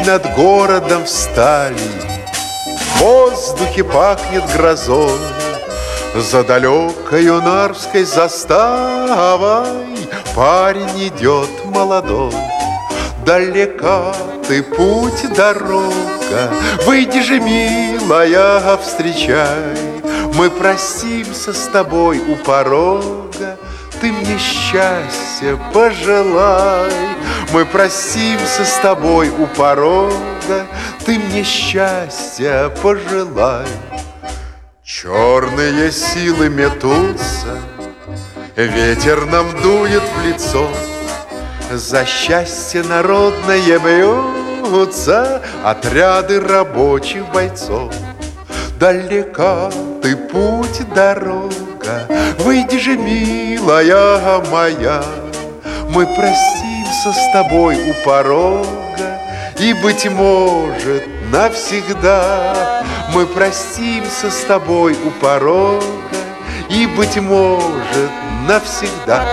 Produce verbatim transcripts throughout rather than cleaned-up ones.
над городом встали, в воздухе пахнет грозой. За далекою Нарвской заставой парень идет молодой. Далека ты путь, дорога, выйди же, милая, встречай. Мы простимся с тобой у порога, ты мне счастья пожелай. Мы простимся с тобой у порога, ты мне счастья пожелай. Черные силы метутся, ветер нам дует в лицо. За счастье народное бьются отряды рабочих бойцов. Далека ты путь, дорога, выйди же, милая моя. Мы простимся с тобой у порога, и, быть может, навсегда. Мы простимся с тобой у порога, и, быть может, навсегда.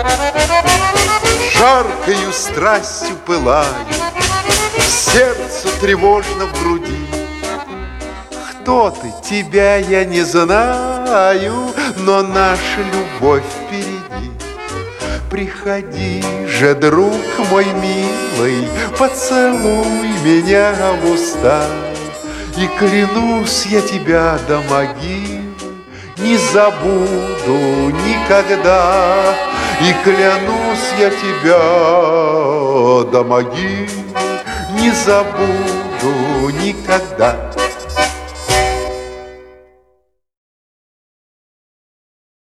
Жаркою страстью пылаю, сердцу тревожно в груди. Кто ты? Тебя я не знаю, но наша любовь впереди. Приходи же, друг мой милый, поцелуй меня в уста. И клянусь я тебя до могилы не забуду никогда. И клянусь я тебя до могилы не забуду никогда.